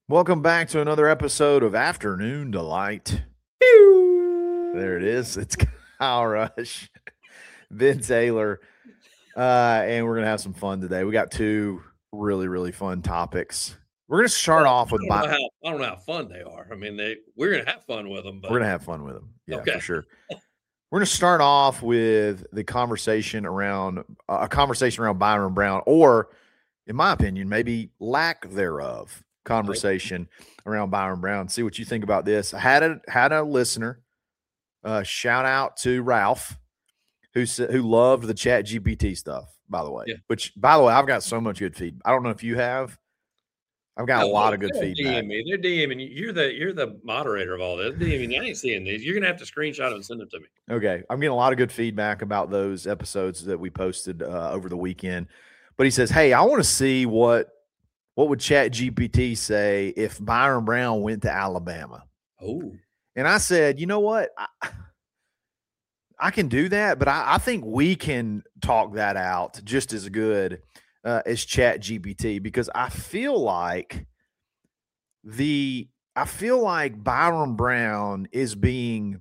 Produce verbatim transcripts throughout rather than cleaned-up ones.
Welcome back to another episode of Afternoon Delight. Pew! There it is. It's Kyle Rush, Ben Taylor, uh, and we're going to have some fun today. We got two really, really fun topics. We're going to start Well, off with I don't, know how, I don't know how fun they are. I mean, they we're going to have fun with them. But we're going to have fun with them. Yeah, okay. for sure. We're going to start off with the conversation around uh, a conversation around Byron Brown, or, in my opinion, maybe lack thereof. Conversation around Byron Brown. See what you think about this. I had a had a listener. Uh, shout out to Ralph, who said who loved the Chat G P T stuff. By the way, Yeah. which by the way, I've got so much good feedback. I don't know if you have. I've got No, a lot of they good don't feedback. D M me. They're DMing you. You're the you're the moderator of all this. DMing. I ain't seeing these. You're gonna have to screenshot them and send them to me. Okay, I'm getting a lot of good feedback about those episodes that we posted uh, over the weekend. But he says, "Hey, I want to see what." What would Chat G P T say if Byron Brown went to Alabama? Oh. And I said, you know what? I, I can do that, but I, I think we can talk that out just as good uh, as Chat G P T, because I feel like the I feel like Byron Brown is being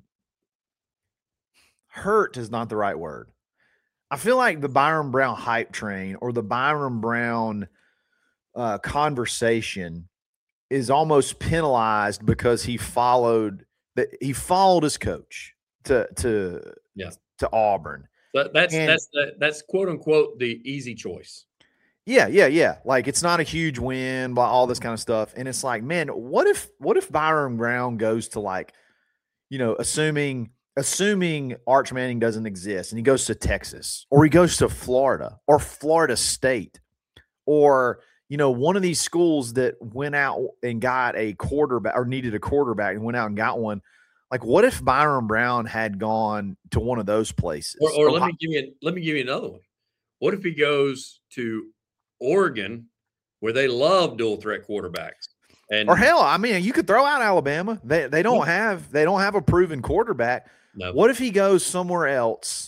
hurt is not the right word. I feel like the Byron Brown hype train or the Byron Brown Uh, conversation is almost penalized because he followed that he followed his coach to to yeah. to Auburn. But that's and, that's the, that's quote unquote the easy choice. Yeah, yeah, yeah. Like it's not a huge win, but all this kind of stuff. And it's like, man, what if what if Byron Brown goes to like, you know, assuming assuming Arch Manning doesn't exist and he goes to Texas or he goes to Florida or Florida State or you know, one of these schools that went out and got a quarterback or needed a quarterback and went out and got one. Like, what if Byron Brown had gone to one of those places? Or, or let me give you let me give you another one. What if he goes to Oregon, where they love dual threat quarterbacks? And or hell, I mean, you could throw out Alabama. They they don't have they don't have a proven quarterback. No. What if he goes somewhere else?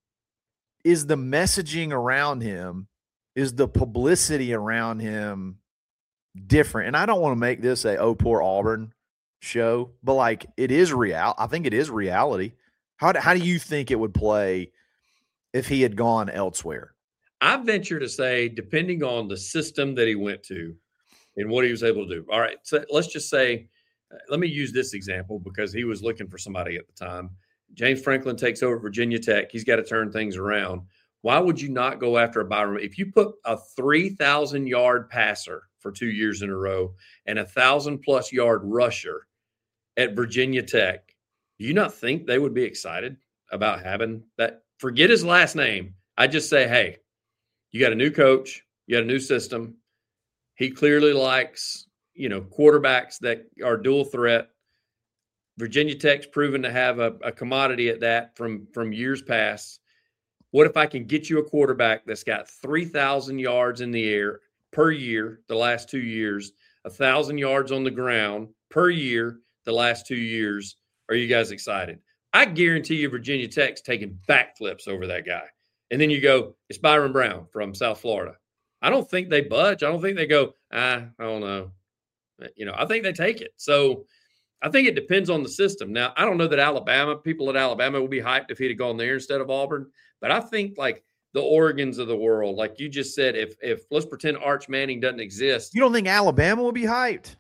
Is the messaging around him? Is the publicity around him different? And I don't want to make this a oh poor Auburn show, but like it is real. I think it is reality. How do, how do you think it would play if he had gone elsewhere? I venture to say, depending on the system that he went to and what he was able to do. All right, so let's just say, let me use this example because he was looking for somebody at the time. James Franklin takes over Virginia Tech. He's got to turn things around. Why would you not go after a Byron? If you put a three thousand yard passer for two years in a row and a one thousand plus yard rusher at Virginia Tech, do you not think they would be excited about having that? Forget his last name. I just say, hey, you got a new coach. You got a new system. He clearly likes, you know, quarterbacks that are dual threat. Virginia Tech's proven to have a, a commodity at that from, from years past. What if I can get you a quarterback that's got three thousand yards in the air per year the last two years, one thousand yards on the ground per year the last two years? Are you guys excited? I guarantee you Virginia Tech's taking backflips over that guy. And then you go, it's Byron Brown from South Florida. I don't think they budge. I don't think they go, ah, I don't know. You know, I think they take it. So I think it depends on the system. Now, I don't know that Alabama, people at Alabama would be hyped if he'd have gone there instead of Auburn. But I think like the Oregons of the world, like you just said, if if let's pretend Arch Manning doesn't exist. You don't think Alabama would be hyped?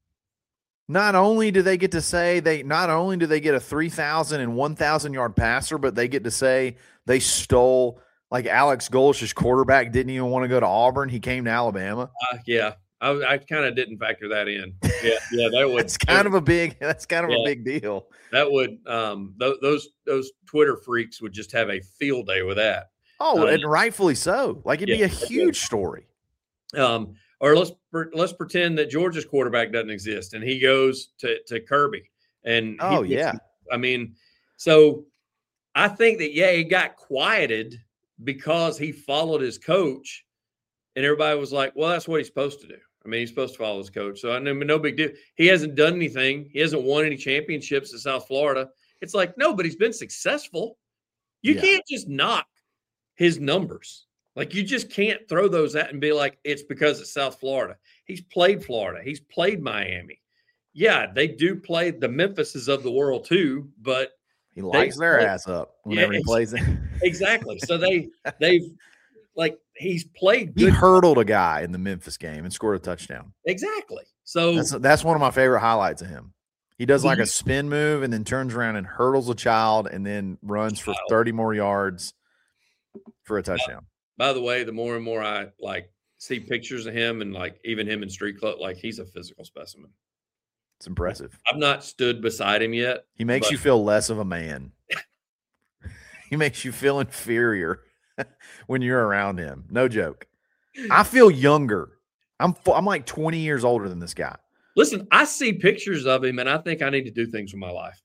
Not only do they get to say they not only do they get a three thousand and one thousand yard passer, but they get to say they stole like Alex Golish's quarterback didn't even want to go to Auburn. He came to Alabama. Uh, yeah. I, I kind of didn't factor that in. Yeah, yeah, that would. That's kind of a big. That's kind of yeah, a big deal. That would. Um, th- those those Twitter freaks would just have a field day with that. Oh, um, and rightfully so. Like it'd yeah, be a huge story. Um, or let's let's pretend that Georgia's quarterback doesn't exist and he goes to to Kirby. And oh yeah, him, I mean, so I think that yeah, he got quieted because he followed his coach, and everybody was like, "Well, that's what he's supposed to do." I mean, he's supposed to follow his coach. So I know no big deal. He hasn't done anything. He hasn't won any championships in South Florida. It's like, no, but he's been successful. You yeah. can't just knock his numbers. Like, you just can't throw those out and be like, it's because it's South Florida. He's played Florida. He's played Miami. Yeah, they do play the Memphises of the world too, but he lights their play, ass up whenever yeah, he plays it. Exactly. So they they've like he's played good. He hurdled a guy in the Memphis game and scored a touchdown. Exactly. So that's that's one of my favorite highlights of him. He does like a spin move and then turns around and hurdles a child and then runs for thirty more yards for a touchdown. By the way, the more and more I like see pictures of him and like even him in street club, like he's a physical specimen. It's impressive. I've not stood beside him yet. He makes but... you feel less of a man. He makes you feel inferior when you're around him. No joke. I feel younger. I'm I'm like twenty years older than this guy. Listen, I see pictures of him, and I think I need to do things with my life.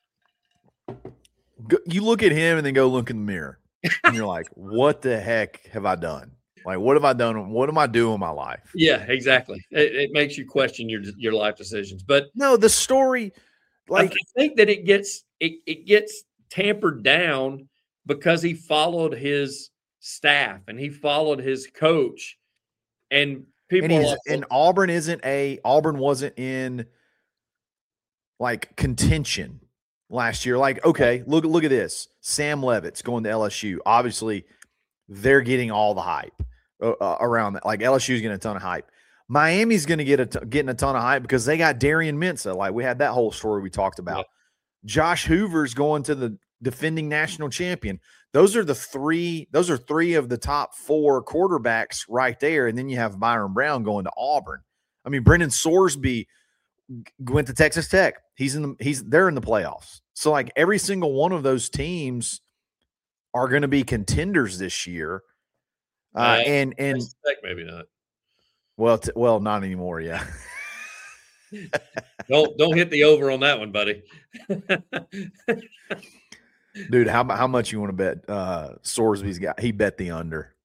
You look at him and then go look in the mirror, and you're like, what the heck have I done? Like, what have I done? What am I doing in my life? Yeah, exactly. It, it makes you question your your life decisions. But no, the story, like I think that it gets it, it gets tampered down because he followed his staff and he followed his coach, and people and, like, and Auburn isn't a Auburn wasn't in like contention last year. Like, okay, look look at this. Sam Levitt's going to L S U. Obviously, they're getting all the hype uh, around that. Like L S U's getting a ton of hype. Miami's going to get a t- getting a ton of hype because they got Darian Mensah. Like we had that whole story we talked about. Yeah. Josh Hoover's going to the defending national champion. Those are the three. Those are three of the top four quarterbacks right there. And then you have Byron Brown going to Auburn. I mean, Brendan Sorsby went to Texas Tech. He's in the. He's they're in the playoffs. So like every single one of those teams are going to be contenders this year. Uh, uh, and and Tech maybe not. Well, t- well, not anymore. Yeah. don't don't hit the over on that one, buddy. Dude, how how much you want to bet? Uh, Sorsby's got he bet the under.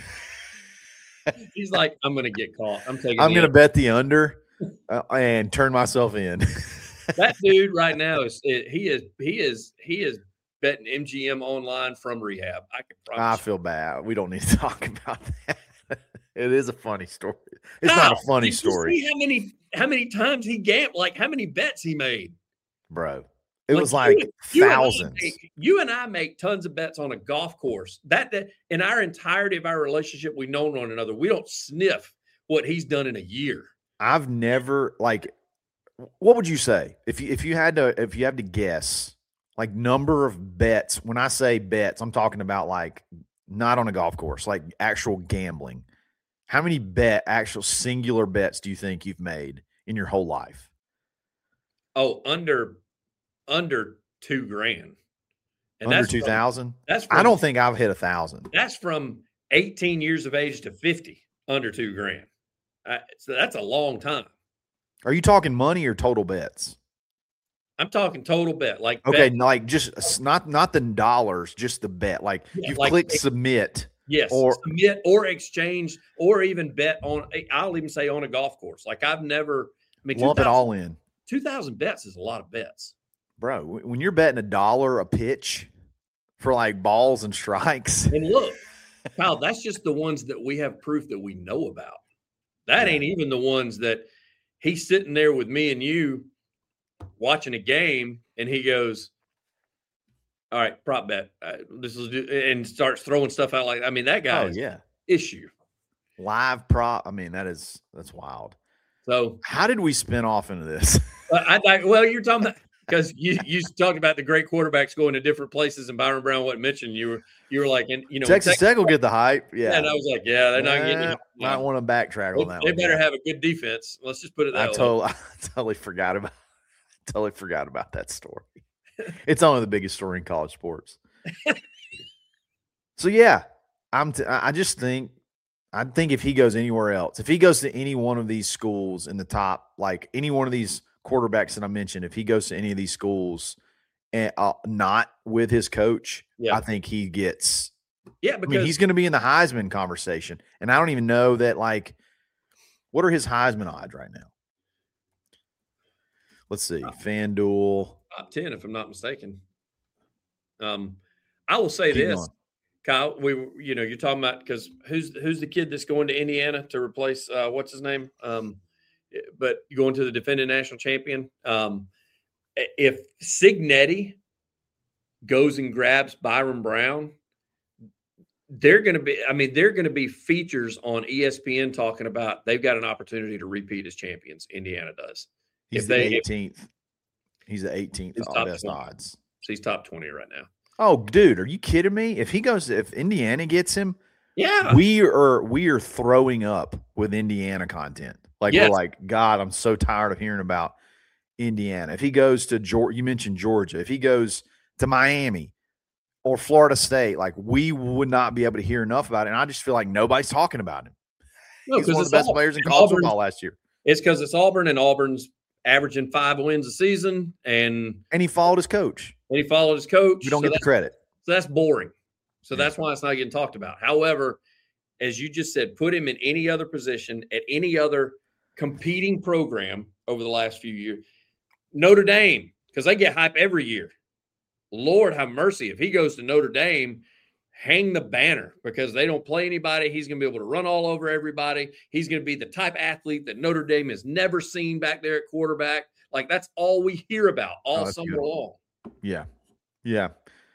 He's like, I'm going to get caught. I'm taking. I'm going to bet the under uh, and turn myself in. That dude right now is he is he is he is betting M G M online from rehab. I can promise. I feel bad. We don't need to talk about that. It is a funny story. It's how? not a funny Did story. You see how many how many times he gambled? Like how many bets he made, bro? It like was like you, thousands. You and, make, you and I make tons of bets on a golf course. That, that in our entirety of our relationship, we've known one another. We don't sniff what he's done in a year. I've never like. What would you say if you if you had to if you had to guess like number of bets? When I say bets, I'm talking about like not on a golf course, like actual gambling. How many bet actual singular bets do you think you've made in your whole life? Oh, under under two grand. And under two thousand? That's from, I don't think I've hit a thousand. That's from eighteen years of age to fifty under two grand. Uh, so that's a long time. Are you talking money or total bets? I'm talking total bet. Like okay, bet. like just not not the dollars, just the bet. Like yeah, you like click it, submit. Yes, or submit or exchange or even bet on. I'll even say on a golf course. Like I've never. I mean, lump it all in. Two thousand bets is a lot of bets, bro. When you're betting a dollar a pitch for like balls and strikes, and look, Kyle, that's just the ones that we have proof that we know about. That yeah. ain't even the ones that. He's sitting there with me and you watching a game, and he goes, all right, prop bet. Uh, this is and starts throwing stuff out like I mean, that guy oh, yeah. issue. Live prop. I mean, that is that's wild. So how did we spin off into this? I, I well, you're talking about because you you talked about the great quarterbacks going to different places, and Byron Brown wasn't mentioned. You were you were like, and you know, Texas Tech will get the hype. Yeah, and I was like, yeah, they're not uh, getting. You know, might want to backtrack they, on that. They one, better yeah. have a good defense. Let's just put it that I way. Totally, I totally forgot about. Totally forgot about that story. It's only the biggest story in college sports. So yeah, I'm. T- I just think. I think if he goes anywhere else, if he goes to any one of these schools in the top, like any one of these quarterbacks that I mentioned, if he goes to any of these schools and uh, not with his coach, yeah. I think he gets. Yeah, because I mean, he's going to be in the Heisman conversation, and I don't even know that. Like, what are his Heisman odds right now? Let's see, uh, FanDuel top ten, if I'm not mistaken. Um, I will say Keep this: going. Kyle, we you know you're talking about because who's who's the kid that's going to Indiana to replace uh, what's his name? Um, but going to the defending national champion. Um, if Cignetti goes and grabs Byron Brown, they're going to be. I mean, they're going to be features on E S P N talking about they've got an opportunity to repeat as champions. Indiana does. He's if the they, eighteenth. If, he's the eighteenth on best twenty. odds. So he's top twenty right now. Oh, dude, are you kidding me? If he goes, if Indiana gets him, yeah, we are we are throwing up with Indiana content. Like yes. We're like, God, I'm so tired of hearing about Indiana. If he goes to Georgia, you mentioned Georgia. If he goes to Miami or Florida State, like we would not be able to hear enough about it. And I just feel like nobody's talking about him. No, he's one of the best Auburn. players in college football last year. It's because it's Auburn, and Auburn's averaging five wins a season, and and he followed his coach. And he followed his coach. We don't so get the credit. So that's boring. So that's why it's not getting talked about. However, as you just said, put him in any other position at any other competing program over the last few years. Notre Dame, because they get hype every year. Lord have mercy. If he goes to Notre Dame, hang the banner because they don't play anybody. He's going to be able to run all over everybody. He's going to be the type athlete that Notre Dame has never seen back there at quarterback. Like, that's all we hear about all oh, summer good. long. Yeah. Yeah.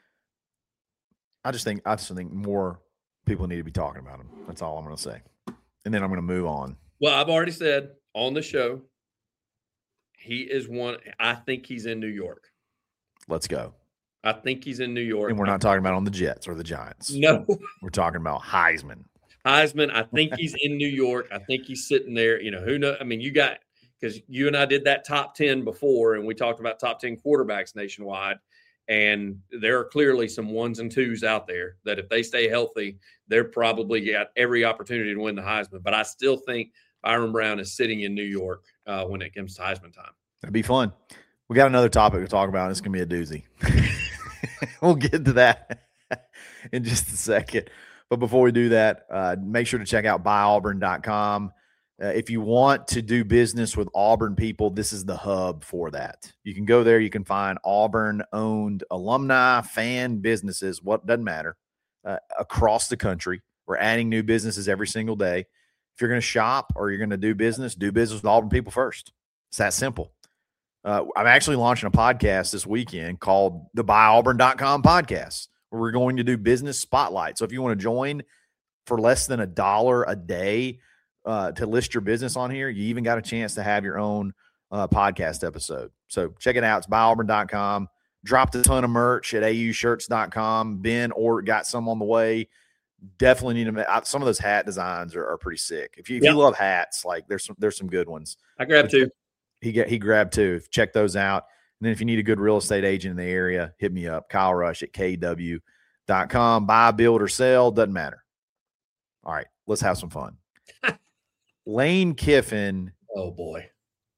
I just think I just think more people need to be talking about him. That's all I'm going to say. And then I'm going to move on. Well, I've already said on the show, he is one. I think he's in New York. Let's go. I think he's in New York. And we're not talking about on the Jets or the Giants. No. We're talking about Heisman. Heisman, I think he's in New York. I think he's sitting there. You know, who knows? I mean, you got – because you and I did that top ten before, and we talked about top ten quarterbacks nationwide. And there are clearly some ones and twos out there that if they stay healthy, they're probably got every opportunity to win the Heisman. But I still think Byron Brown is sitting in New York uh, when it comes to Heisman time. That'd be fun. We got another topic to talk about. It's going to be a doozy. We'll get to that in just a second. But before we do that, uh, make sure to check out buy auburn dot com. Uh, if you want to do business with Auburn people, this is the hub for that. You can go there. You can find Auburn-owned alumni, fan businesses, what doesn't matter, uh, across the country. We're adding new businesses every single day. If you're going to shop or you're going to do business, do business with Auburn people first. It's that simple. Uh, I'm actually launching a podcast this weekend called the buy auburn dot com podcast, where we're going to do business spotlight. So if you want to join for less than a dollar a day, Uh, to list your business on here, you even got a chance to have your own uh, podcast episode. So check it out. It's buy auburn dot com. Dropped a ton of merch at a u shirts dot com. Ben or got some on the way. Definitely need them. Some of those hat designs are, are pretty sick. If you if yep. you love hats, like there's some there's some good ones. I grabbed two. He get he grabbed two. Check those out. And then if you need a good real estate agent in the area, hit me up. Kyle Rush at k w dot com. Buy, build, or sell, doesn't matter. All right, let's have some fun. Lane Kiffin. Oh, boy.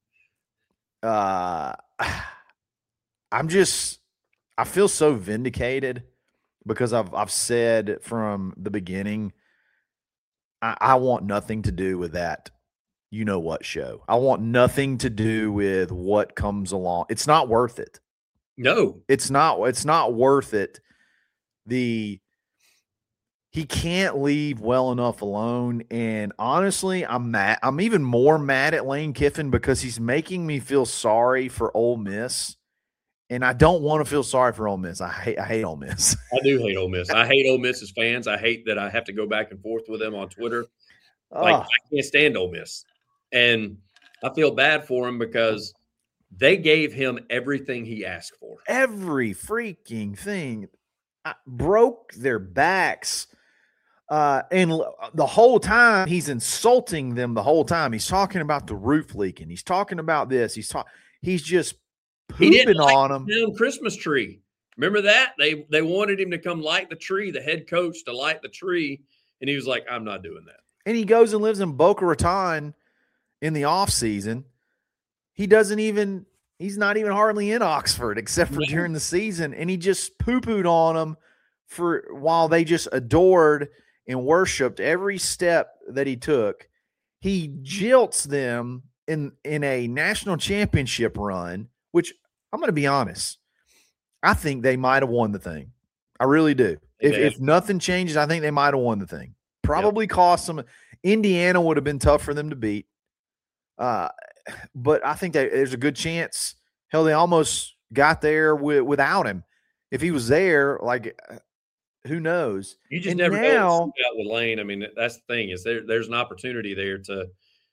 Uh, I'm just – I feel so vindicated because I've I've said from the beginning I, I want nothing to do with that you-know-what show. I want nothing to do with what comes along. It's not worth it. No. It's not. It's not worth it. The – He can't leave well enough alone. And honestly, I'm mad. I'm even more mad at Lane Kiffin because he's making me feel sorry for Ole Miss. And I don't want to feel sorry for Ole Miss. I hate I hate Ole Miss. I do hate Ole Miss. I hate Ole Miss's fans. I hate that I have to go back and forth with them on Twitter. Like, oh. I can't stand Ole Miss. And I feel bad for him because they gave him everything he asked for. Every freaking thing. I broke their backs. Uh, and the whole time he's insulting them the whole time. He's talking about the roof leaking. He's talking about this. He's talking, he's just pooping he didn't like on them. The Christmas tree. Remember that? They, they wanted him to come light the tree, the head coach to light the tree. And he was like, I'm not doing that. And he goes and lives in Boca Raton in the off season. He doesn't even, he's not even hardly in Oxford except for yeah. during the season. And he just poo-pooed on them for while they just adored and worshipped every step that he took. He jilts them in, in a national championship run, which I'm going to be honest, I think they might have won the thing. I really do. If if nothing changes, I think they might have won the thing. Probably yep. cost them. Indiana would have been tough for them to beat. Uh, but I think that there's a good chance. Hell, they almost got there with, without him. If he was there, like, who knows? You just and never now, know with Lane. I mean, that's the thing is there. There's an opportunity there to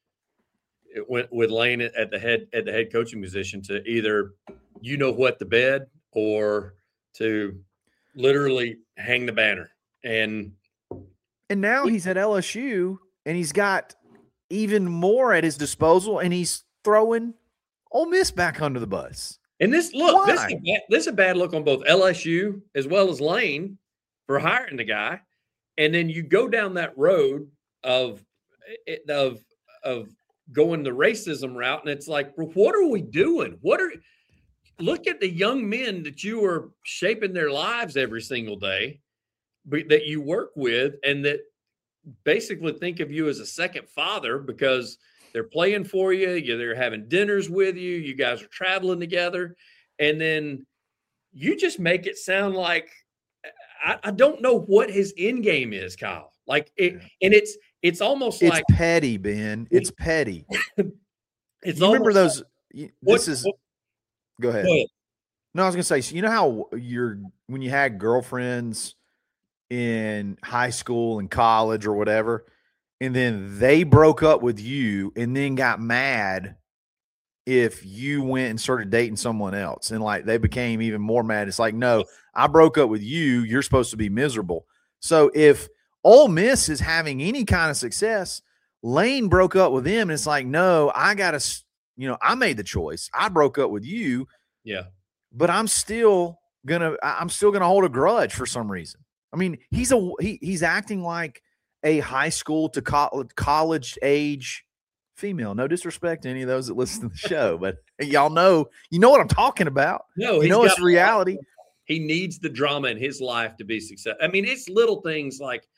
with, with Lane at the head at the head coaching position to either you know what the bed or to literally hang the banner. And and now he's at L S U and he's got even more at his disposal, and he's throwing Ole Miss back under the bus. And this look, this is, a bad, this is a bad look on both L S U as well as Lane for hiring the guy. And then you go down that road of of of going the racism route, and it's like, well, what are we doing? What are look at the young men that you are shaping their lives every single day, but that you work with, and that basically think of you as a second father because they're playing for you. you they're having dinners with you. You guys are traveling together. And then you just make it sound like, I, I don't know what his end game is, Kyle. Like it, and it's, it's almost it's like petty, Ben. It's petty. It's you remember those, like, this what, is, what, go ahead. go ahead. No, I was going to say, so you know how you're, when you had girlfriends in high school and college or whatever, and then they broke up with you and then got mad if you went and started dating someone else, and like they became even more mad. It's like, no, I broke up with you. You're supposed to be miserable. So if Ole Miss is having any kind of success, Lane broke up with him, and it's like, no, I got to, you know, I made the choice. I broke up with you. Yeah. But I'm still gonna, I'm still gonna hold a grudge for some reason. I mean, he's a he, he's acting like a high school to college, college age female. No disrespect to any of those that listen to the show, but y'all know, you know what I'm talking about. No, you know it's reality. He needs the drama in his life to be successful. I mean, it's little things like,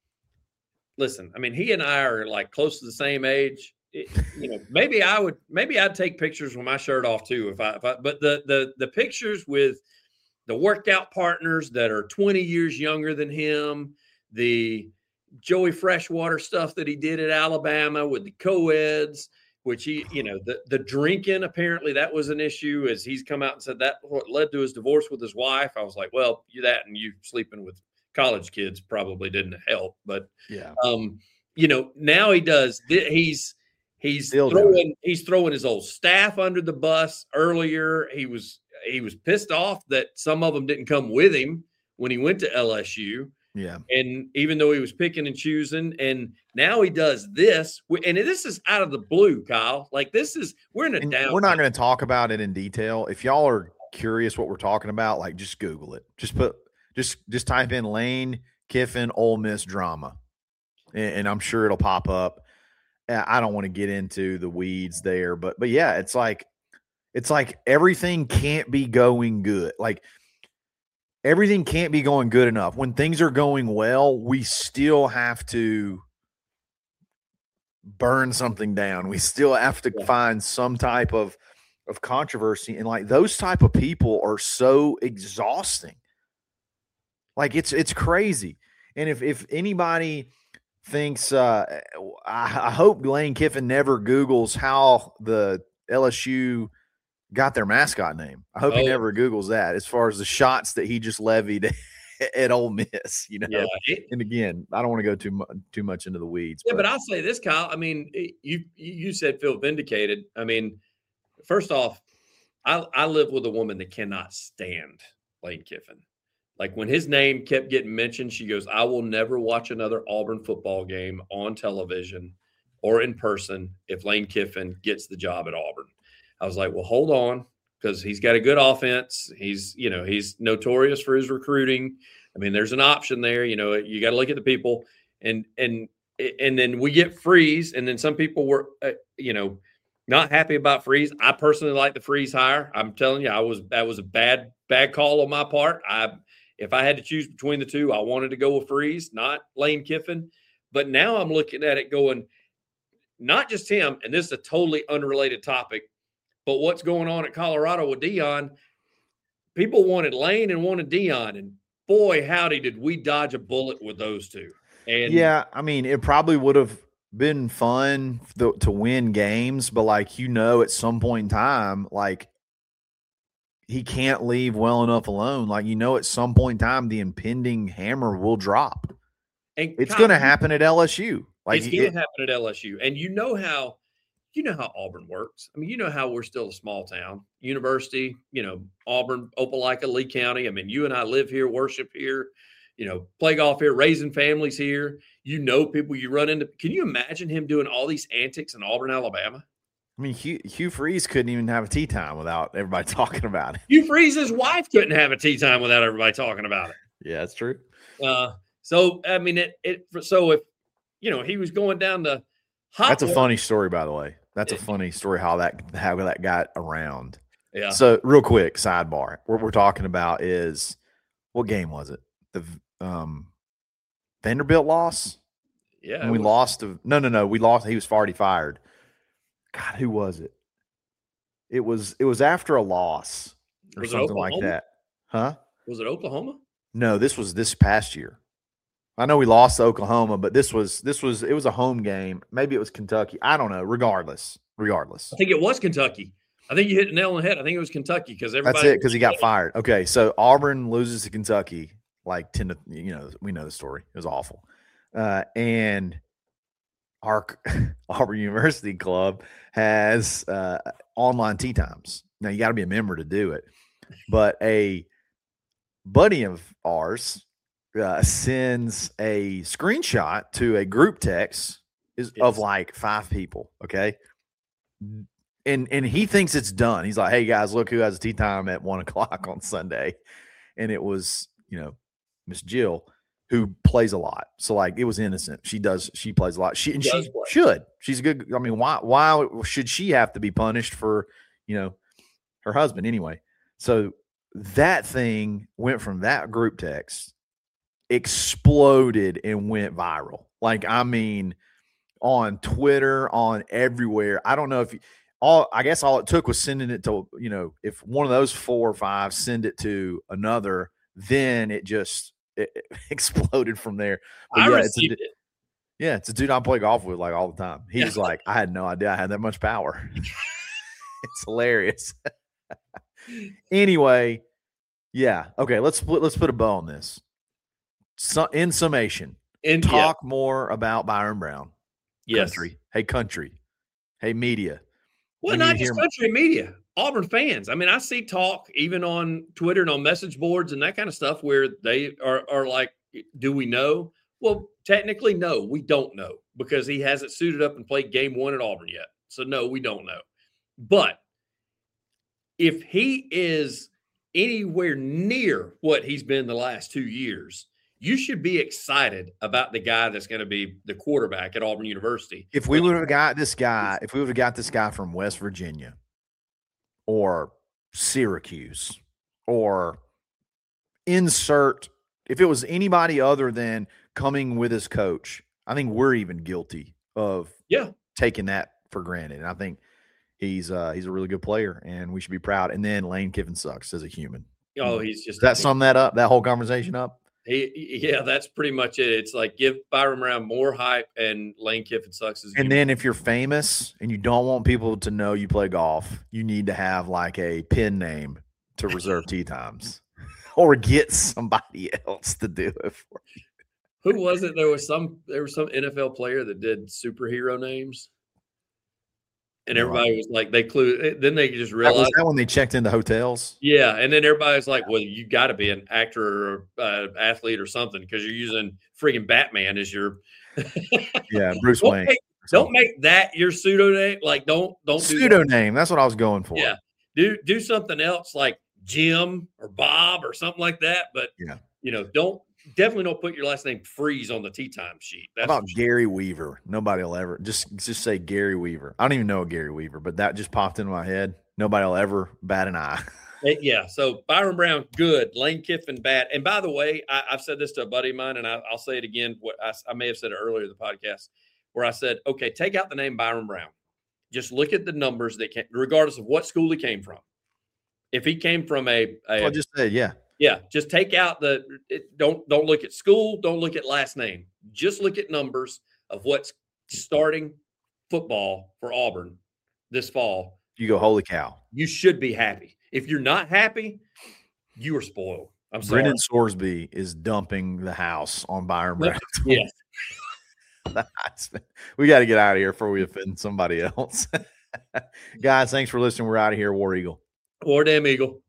listen, I mean, he and I are like close to the same age. It, you know, maybe I would, maybe I'd take pictures with my shirt off too. If I, if I, but the, the, the pictures with the workout partners that are twenty years younger than him, the Joey Freshwater stuff that he did at Alabama with the co-eds, which he, you know, the, the drinking, apparently that was an issue as he's come out and said that what led to his divorce with his wife. I was like, well, you that and you sleeping with college kids probably didn't help, but yeah. Um, you know, now he does, he's, He's Still throwing. doing. He's throwing his old staff under the bus. Earlier, he was he was pissed off that some of them didn't come with him when he went to L S U. Yeah, and even though he was picking and choosing, and now he does this, and this is out of the blue, Kyle. Like this is we're in a and down. We're not going to talk about it in detail. If y'all are curious what we're talking about, like just Google it. Just put just just type in Lane Kiffin Ole Miss drama, and, and I'm sure it'll pop up. I don't want to get into the weeds there, but but yeah, it's like it's like everything can't be going good. Like everything can't be going good enough. When things are going well, we still have to burn something down. We still have to yeah. find some type of of controversy, and like those type of people are so exhausting. Like it's it's crazy. And if if anybody thinks uh I, I hope Lane Kiffin never Googles how the L S U got their mascot name. I hope oh. he never Googles that as far as the shots that he just levied at Ole Miss, you know. Yeah, it, and again, I don't want to go too much too much into the weeds. Yeah, but, but I'll say this, Kyle. I mean, you you said feel vindicated. I mean, first off, I I live with a woman that cannot stand Lane Kiffin. Like when his name kept getting mentioned, she goes, I will never watch another Auburn football game on television or in person if Lane Kiffin gets the job at Auburn. I was like, well, hold on, because he's got a good offense. He's, you know, he's notorious for his recruiting. I mean, there's an option there. You know, you got to look at the people. And, and, and then we get Freeze. And then some people were, uh, you know, not happy about Freeze. I personally like the Freeze hire. I'm telling you, I was, that was a bad, bad call on my part. I, If I had to choose between the two, I wanted to go with Freeze, not Lane Kiffin. But now I'm looking at it going, not just him, and this is a totally unrelated topic, but what's going on at Colorado with Deion. People wanted Lane and wanted Deion. And boy, howdy, did we dodge a bullet with those two. And yeah, I mean, it probably would have been fun to, to win games, but like, you know, at some point in time, like he can't leave well enough alone. Like, you know, at some point in time, the impending hammer will drop. And it's going to happen at L S U. Like it's going to happen at L S U. And you know how, you know how Auburn works. I mean, you know how we're still a small town university, you know, Auburn, Opelika, Lee County. I mean, you and I live here, worship here, you know, play golf here, raising families here. You know, people you run into. Can you imagine him doing all these antics in Auburn, Alabama? I mean, Hugh, Hugh Freeze couldn't even have a tea time without everybody talking about it. Hugh Freeze's wife couldn't have a tea time without everybody talking about it. Yeah, that's true. Uh, so, I mean, it, it, so if, you know, he was going down the hot That's a one, funny story, by the way. That's a funny story how that how that got around. Yeah. So real quick, sidebar. What we're talking about is what game was it? The um, Vanderbilt loss. Yeah. And we was, lost to no no no. We lost. He was already fired. God, who was it? It was it was after a loss or Was it something like Oklahoma? that. Huh? Was it Oklahoma? No, this was this past year. I know we lost to Oklahoma, but this was this was it was a home game. Maybe it was Kentucky. I don't know. Regardless, regardless. I think it was Kentucky. I think you hit the nail on the head. I think it was Kentucky because everybody. That's it, because he got fired. Okay, so Auburn loses to Kentucky, like ten to you know we know the story. It was awful, uh, and our Auburn University Club has uh, online tea times. Now you got to be a member to do it, but a buddy of ours. Uh, sends a screenshot to a group text is Yes. of like five people. Okay. And, and he thinks it's done. He's like, hey guys, look who has a tea time at one o'clock on Sunday. And it was, you know, Miss Jill, who plays a lot. So like, it was innocent. She does, she plays a lot. She, and She she does play. should, she's a good. I mean, why, why should she have to be punished for, you know, her husband anyway? So that thing went from that group text, exploded and went viral. Like, I mean, on Twitter, on everywhere. I don't know if you, all, I guess all it took was sending it to, you know, if one of those four or five send it to another, then it just it, it exploded from there. But I yeah, it's a, received it. yeah, it's a dude I play golf with like all the time. He's like, I had no idea I had that much power. It's hilarious. Anyway, yeah. Okay, let's split, let's put a bow on this. So, in summation, And talk yeah. more about Byron Brown. Yes. Country. Hey, country. Hey, media. Well, not just country media, Auburn fans. I mean, I see talk even on Twitter and on message boards and that kind of stuff where they are, are like, do we know? Well, technically, no, we don't know because he hasn't suited up and played game one at Auburn yet. So, no, we don't know. But if he is anywhere near what he's been the last two years, you should be excited about the guy that's going to be the quarterback at Auburn University. If we would have got this guy, if we would have got this guy from West Virginia or Syracuse or insert, if it was anybody other than coming with his coach, I think we're even guilty of yeah. taking that for granted. And I think he's uh, he's a really good player, and we should be proud. And then Lane Kiffin sucks as a human. Oh, he's just – Does that sum that up, that whole conversation up? He, yeah, that's pretty much it. It's like give Byron Brown more hype and Lane Kiffin sucks. As and then if you're famous and you don't want people to know you play golf, you need to have like a pin name to reserve tee times or get somebody else to do it for you. Who was it? There was some there was some N F L player that did superhero names. And everybody was like, they clue. Then they just realized. Was that when they checked into hotels? Yeah. And then everybody's like, well, you got to be an actor or uh, athlete or something because you're using freaking Batman as your. Yeah, Bruce don't Wayne. Make, don't make that your pseudo name. Like, don't, don't do pseudo that. name. That's what I was going for. Yeah. Do, do something else like Jim or Bob or something like that. But, yeah, you know, don't. Definitely don't put your last name Freeze on the tea time sheet. That's How about sure. Gary Weaver? Nobody will ever just just say Gary Weaver. I don't even know a Gary Weaver, but that just popped into my head. Nobody will ever bat an eye. Yeah. So Byron Brown, good. Lane Kiffin, bad. And by the way, I, I've said this to a buddy of mine, and I, I'll say it again. What I, I may have said it earlier in the podcast, where I said, okay, take out the name Byron Brown. Just look at the numbers that came, regardless of what school he came from. If he came from a, a I just said, yeah. Yeah, just take out the it, don't don't look at school, don't look at last name. Just look at numbers of what's starting football for Auburn this fall. You go, holy cow. You should be happy. If you're not happy, you are spoiled. I'm sorry. Brendan Sorsby is dumping the house on Byron Brown. Yes. We got to get out of here before we offend somebody else. Guys, thanks for listening. We're out of here. War Eagle. War Damn Eagle.